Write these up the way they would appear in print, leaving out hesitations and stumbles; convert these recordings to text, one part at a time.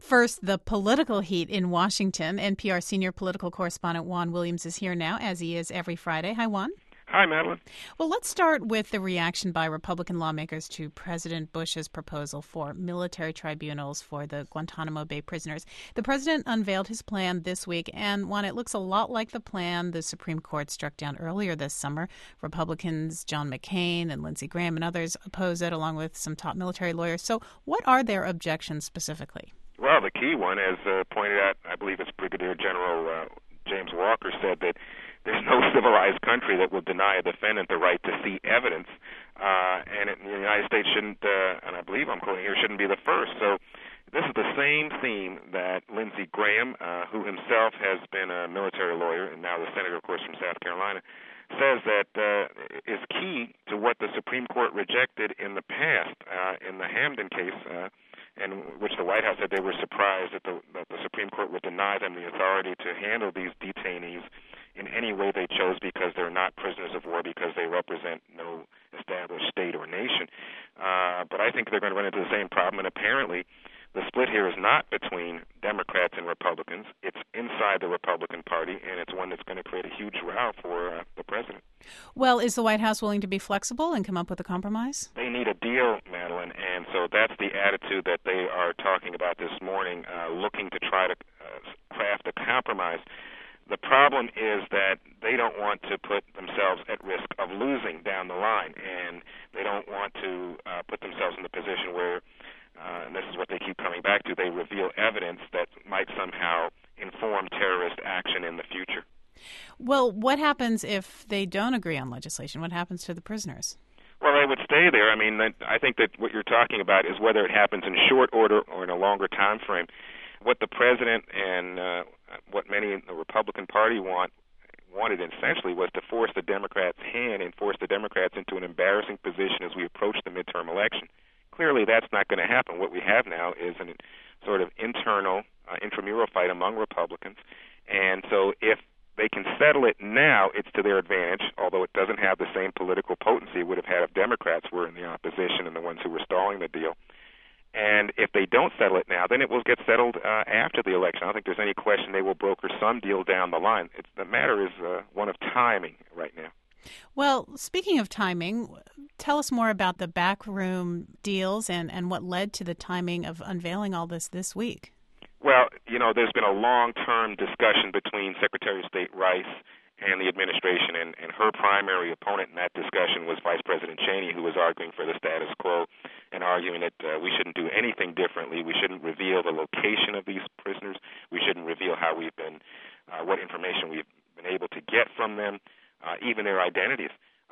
First, the political heat in Washington. NPR senior political correspondent Juan Williams is here now, as he is every Friday. Hi, Juan. Hi, Madeline. Well, let's start with the reaction by Republican lawmakers to President Bush's proposal for military tribunals for the Guantanamo Bay prisoners. The president unveiled his plan this week, and Juan, it looks a lot like the plan the Supreme Court struck down earlier this summer. Republicans John McCain and Lindsey Graham and others oppose it, along with some top military lawyers. So what are their objections specifically? Well, the key one, as pointed out, I believe it's Brigadier General James Walker, said that there's no civilized country that will deny a defendant the right to see evidence, and the United States shouldn't, and I believe I'm quoting here, shouldn't be the first. So this is the same theme that Lindsey Graham, who himself has been a military lawyer and now the senator, of course, from South Carolina, says that is key to what the Supreme Court rejected in the past, in the Hamdan case, in which the White House said they were surprised that the Supreme Court would deny them the authority to handle these detainees in any way they chose because they're not prisoners of war, because they represent no established state or nation. But I think they're going to run into the same problem, and apparently the split here is not between Democrats and Republicans. It's inside the Republican Party, and it's one that's going to create a huge row for the president. Well, is the White House willing to be flexible and come up with a compromise? They need a deal, Madeline, and so that's the attitude that they are talking about this morning, looking to try to craft a compromise. The problem is that they don't want to put themselves at risk of losing down the line, and they don't want to put themselves in the position where, and this is what they keep coming back to, they reveal evidence that might somehow inform terrorist action in the future. Well, what happens if they don't agree on legislation? What happens to the prisoners? Well, they would stay there. I mean, I think that what you're talking about is whether it happens in short order or in a longer time frame. What the president and what many in the Republican Party wanted essentially was to force the Democrats' hand and force the Democrats into an embarrassing position as we approach the midterm election. Clearly, that's not going to happen. What we have now is a sort of internal, intramural fight among Republicans. And so if they can settle it now, it's to their advantage, although it doesn't have the same political potency it would have had if Democrats were in the opposition and the ones who were stalling the deal. And if they don't settle it now, then it will get settled after the election. I don't think there's any question they will broker some deal down the line. The matter is one of timing right now. Well, speaking of timing, tell us more about the backroom deals and what led to the timing of unveiling all this week. Well, there's been a long-term discussion between Secretary of State Rice and the administration, and her primary opponent in that discussion was Vice President Cheney, who was arguing for the status quo and arguing that we shouldn't do anything differently. We shouldn't reveal the location of these prisoners. We shouldn't reveal how what information we've been able to get from them, even their identities.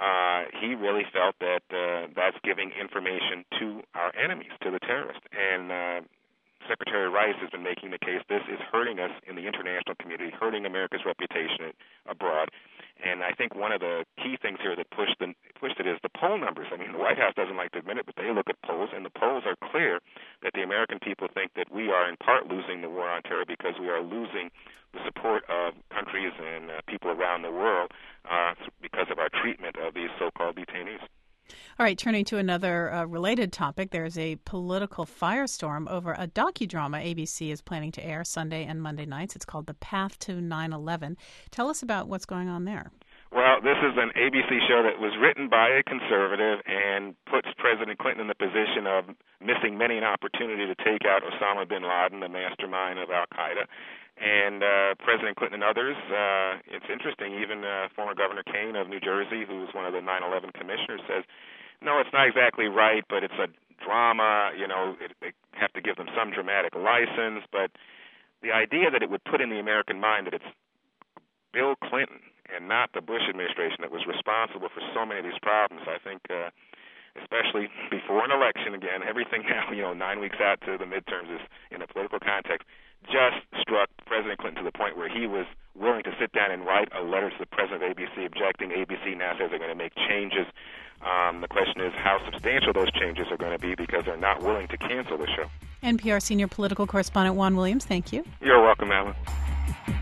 He really felt that that's giving information to our enemies, to the terrorists. And Secretary Rice has been making the case this is hurting us in the international community, hurting America's reputation abroad. And I think one of the key things here that pushed it is the poll numbers. I mean, the White House doesn't like to admit it, but they look at polls, and the polls are clear that the American people think that we are in part losing the war on terror because we are losing the support of countries and people around the world because of our treatment of these so-called detainees. All right, turning to another related topic, there's a political firestorm over a docudrama ABC is planning to air Sunday and Monday nights. It's called The Path to 9/11. Tell us about what's going on there. Well, this is an ABC show that was written by a conservative and puts President Clinton in the position of missing many an opportunity to take out Osama bin Laden, the mastermind of al-Qaeda. And President Clinton and others, it's interesting, even former Governor Kaine of New Jersey, who was one of the 9/11 commissioners, says, no, it's not exactly right, but it's a drama, they have to give them some dramatic license. But the idea that it would put in the American mind that it's Bill Clinton and not the Bush administration that was responsible for so many of these problems, I think, especially before an election, again, everything now, 9 weeks out to the midterms is in a political context, just struck President Clinton to the point where he was willing to sit down and write a letter to the president of ABC objecting. ABC now says they're going to make changes. The question is how substantial those changes are going to be because they're not willing to cancel the show. NPR senior political correspondent Juan Williams, thank you. You're welcome, Alan.